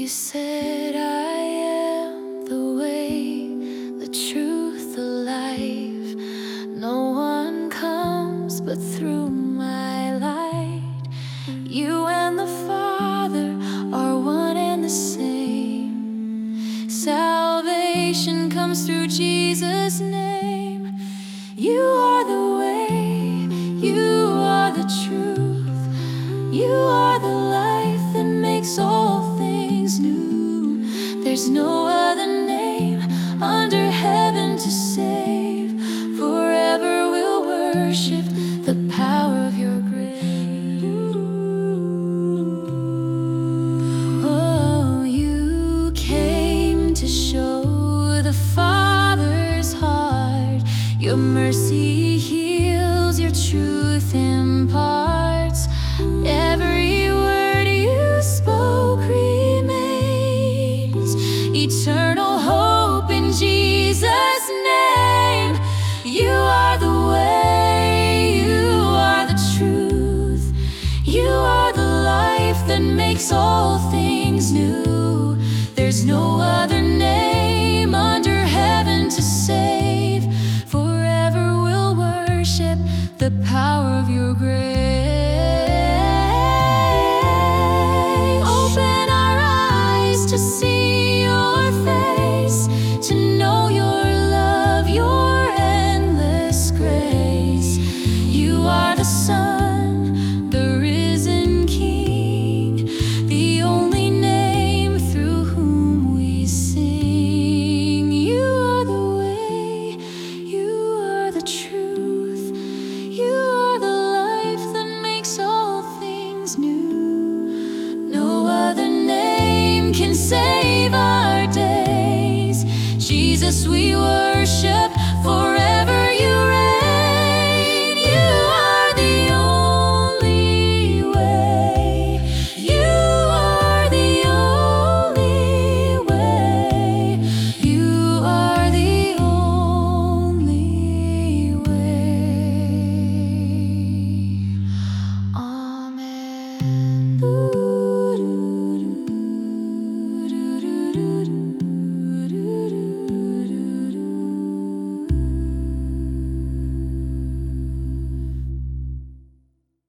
said, I am the way, the truth, the life. No one comes but through my light. You and the Father are one and the same. Salvation comes through Jesus' name. You are the way, you are the truth, you are the life that makes all things new. There's no other name under heaven to save. Forever we'll worship the power of your grace. Oh, you came to show the Father's heart. Your mercy heals, your truth imparts. Every word you spoke remains. Eternal hope in Jesus' name. You are the way, you are the truth, you are the life that makes all things new. There's no other name under heaven to save. Forever we'll worship the power of your grace. Open our eyes to see your face, to know your love, your endless grace. You are the Son, the risen King, the only name through whom we sing. You are the way, you are the truth, you are the life that makes all things new. No other name can save our days. Jesus, we worship